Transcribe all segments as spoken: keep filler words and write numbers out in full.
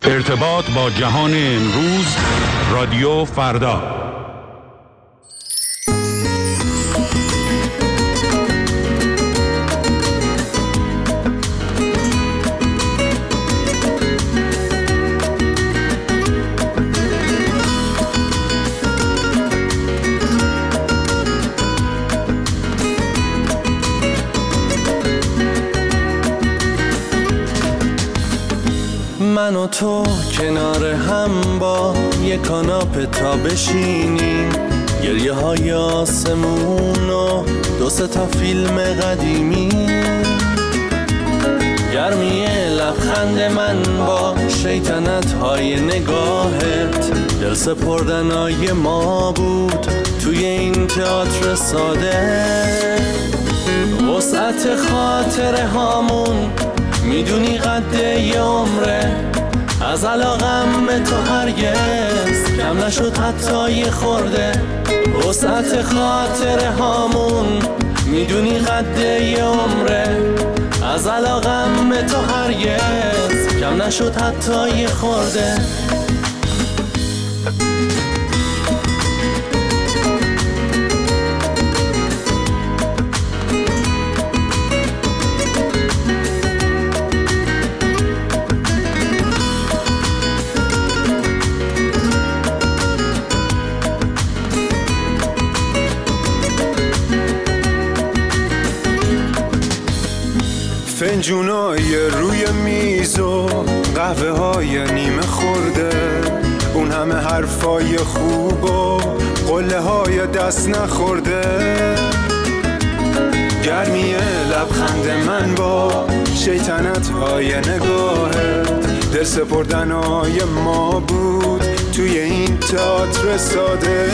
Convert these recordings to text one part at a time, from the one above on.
ارتباط با جهان امروز، رادیو فردا. من و تو کنار هم با یک کاناپه تا بشینیم، گریه های آسمون و دو سه تا فیلم قدیمی، گرمی لبخند من با شیطنت های نگاهت، دل سپردنای ما بود توی این تئاتر ساده، وسعت خاطره هامون میدونی قد یه عمره، از علاقم به تو هرگز کم نشد حتی یه خورده، وسعت خاطره هامون میدونی قد یه عمره، از علاقم به تو هرگز کم نشد حتی یه خورده. فنجونای روی میز و قهوه های نیمه خورده، اون همه حرفای خوب و قله های دست نخورده، گرمی لبخند من با شیطنت های نگاهت، دل سپردنای ما بود توی این تئاتر ساده،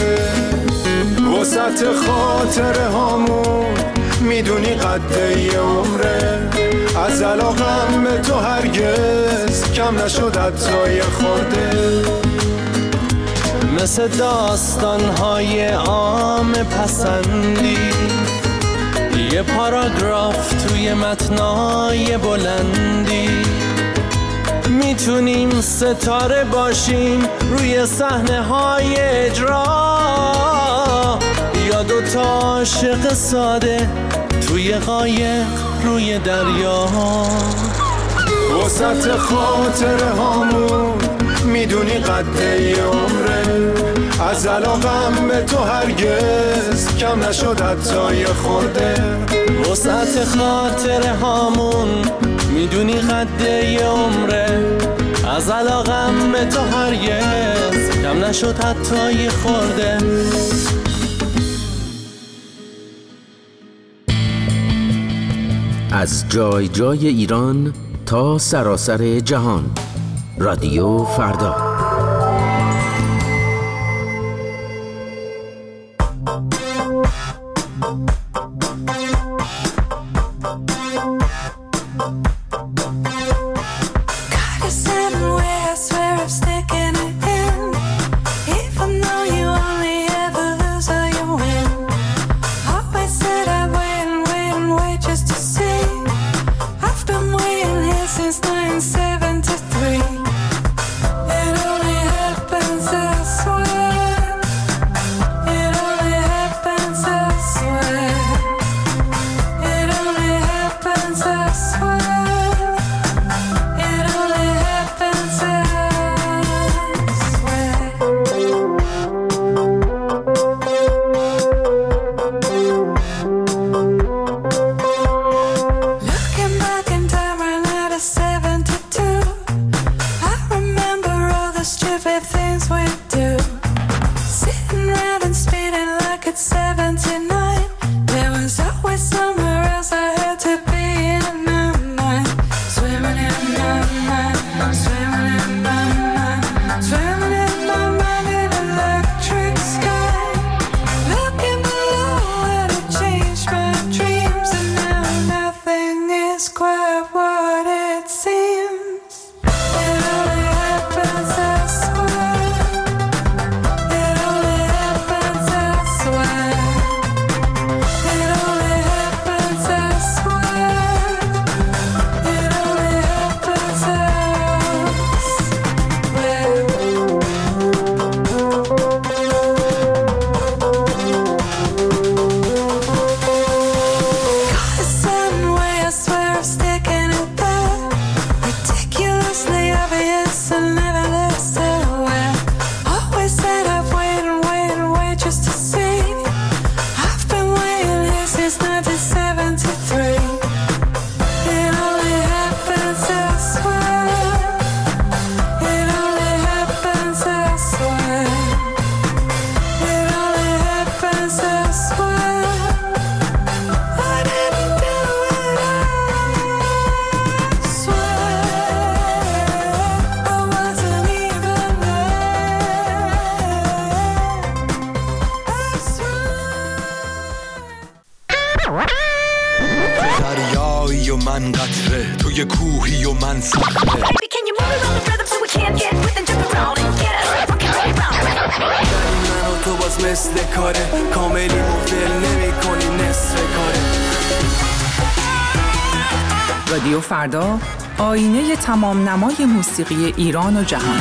وسط خاطره هامون میدونی قد یه عمره، از علاقم به تو هرگز کم نشد حتی یه خورده، مثل داستان‌های عام پسندی، یه پاراگراف توی متنای بلندی، میتونیم ستاره باشیم روی صحنه‌های اجرا، یا دوتا عاشق ساده توی قایق روی دریا، وسط خاطره هامون میدونی قد یه عمره، از علاقم به تو هرگز کم نشد حتی یه خورده، وسط خاطره هامون میدونی قد یه عمره، از علاقم به تو هرگز کم نشد حتی یه خورده. از جای جای ایران تا سراسر جهان، رادیو فردا. مثل کاره، کاملی مفل نمی کنی نصف کاره. رادیو فردا، آینه تمام نمای موسیقی ایران و جهان.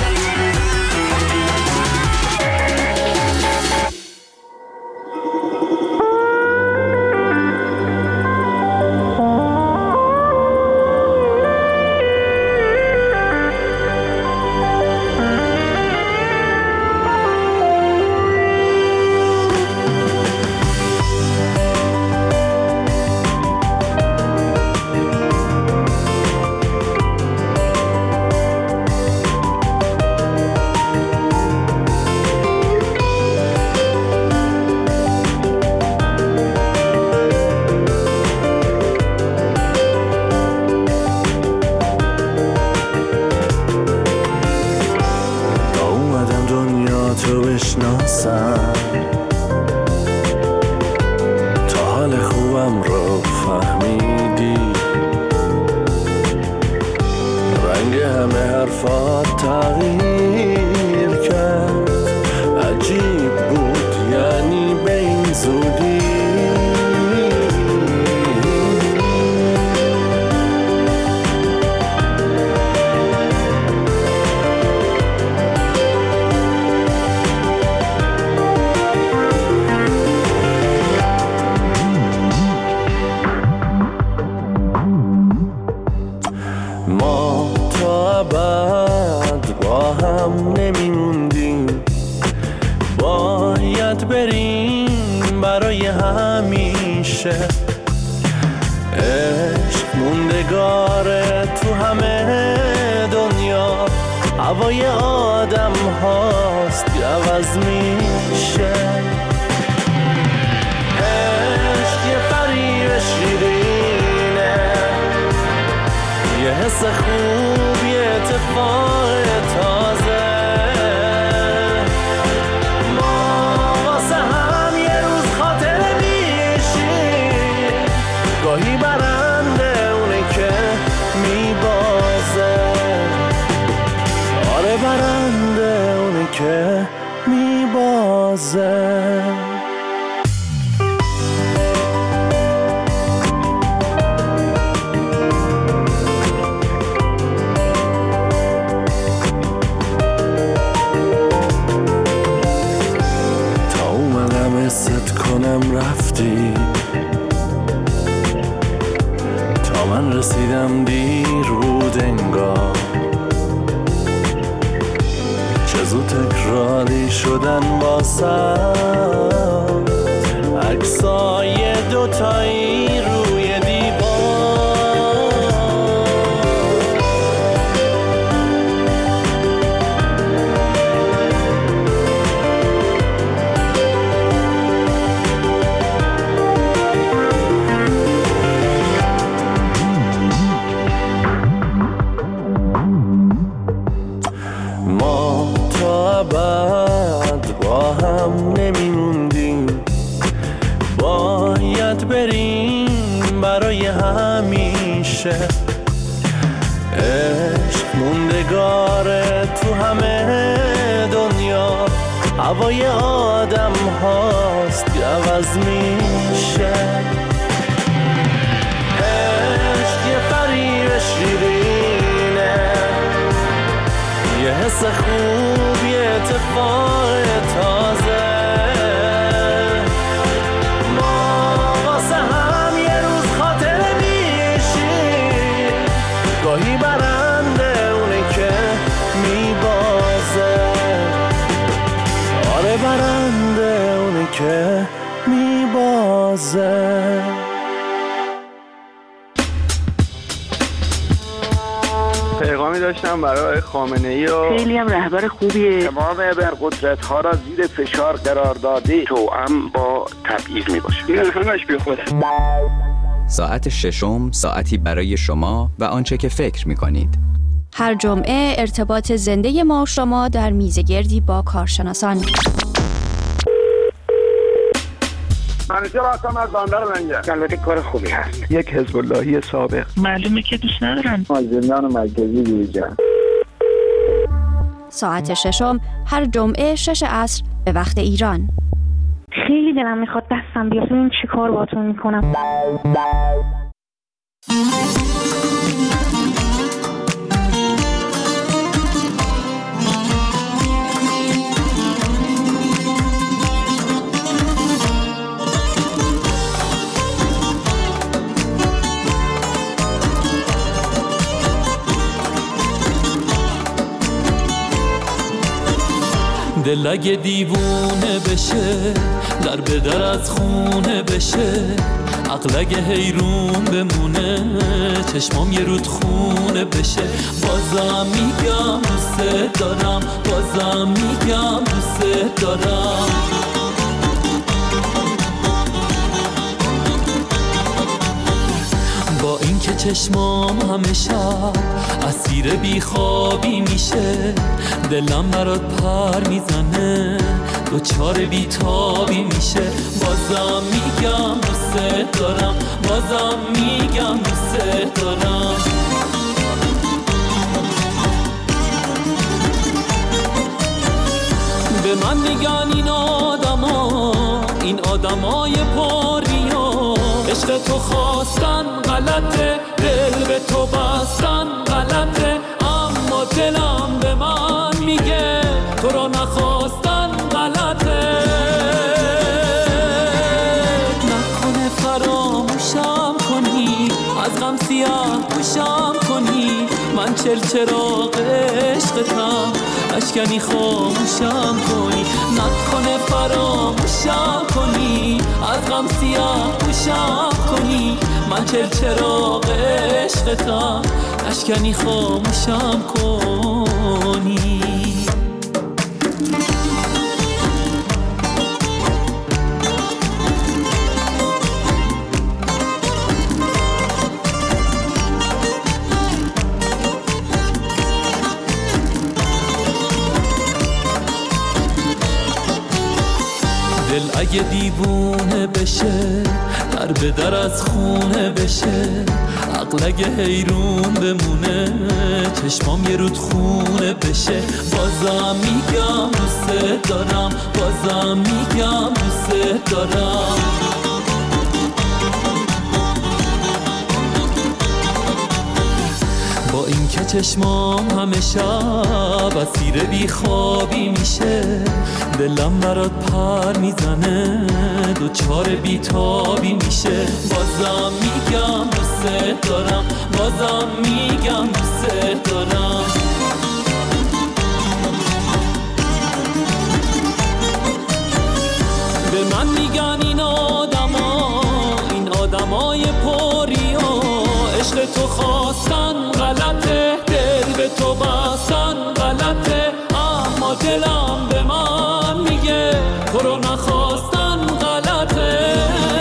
پیغامی داشتم برای خامنه‌ای و خیلی هم رهبر خوبیه. تمام ابرقدرت‌ها را زیر فشار قرار داده، توأم با تبعیض میباشه. این همش بیخوده. ساعت ششم، ساعتی برای شما و آنچه که فکر میکنید. هر جمعه ارتباط زنده ما و شما در میزگردی با کارشناسان. منیجر هستم از بندر منجر. البته کار خوبی هست. یک حزب اللهی سابق. معلومه که دوست ندارن. از زندان مرکزی بیرون. ساعت ششم هر جمعه شش عصر به وقت ایران. خیلی دلم میخواد دستم بیفته این چی کار باتون میکنم. دل اگه دیوونه بشه در به در از خونه بشه، عقل اگه حیرون بمونه چشمام یه رود خونه بشه. بازم میگم دوست دارم، بازم میگم دوست دارم. با اینکه چشمام همه شب اسیر بیخوابی میشه، دلم برات پر میزنه دوچار بیتابی میشه. بازم میگم دوست دارم، بازم میگم دوست دارم. به من میگن این آدما، این آدمای پریا، عشق تو خواستن غلطه، دل به تو بستن غلطه، اما دلم به من میگه تو رو نخواستن غلطه. نکنه فراموشم کنی، از غم سیاه پوشم کنی، من چل چراغ عشقتم، اشکنی خاموشم کنی. نکنه فراموشم کنی، از غم سیاه پوشم کنی، من چل چراغ عشقتم، اشکنی خاموشم کنی. دل اگه دیوونه بشه در به در از خونه بشه، عقل اگه حیرون بمونه چشمام یه رود خونه بشه. بازم میگم دوست دارم، بازم میگم دوست دارم. با اینکه چشمام همه شب اسیر بیخوابی میشه، دلم برات پر میزنه دوچار بیتابی میشه. بازم میگم دوست دارم، بازم میگم دوست دارم. به من میگن این آدما، این آدمای پریا، عشق تو خواستن غلطه، دل به تو بستن غلطه، اما دلم به من میگه تو رو نخواستن غلطه.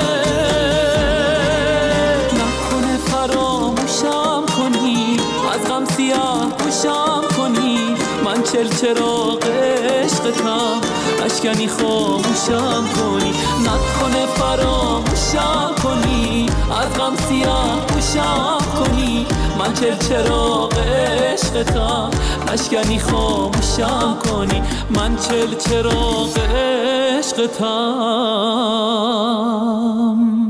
نکنه فراموشم کنی، از غم سیاه پوشم کنی، من چل چراغ عشقتم، اشکنی خاموشم کنی. نکنه فراموشم کنی، از غم سیاه پوشم کنی، من چل چراغ عشقتم، اشکنی خاموشم کنی، من چل چراغ عشقتم.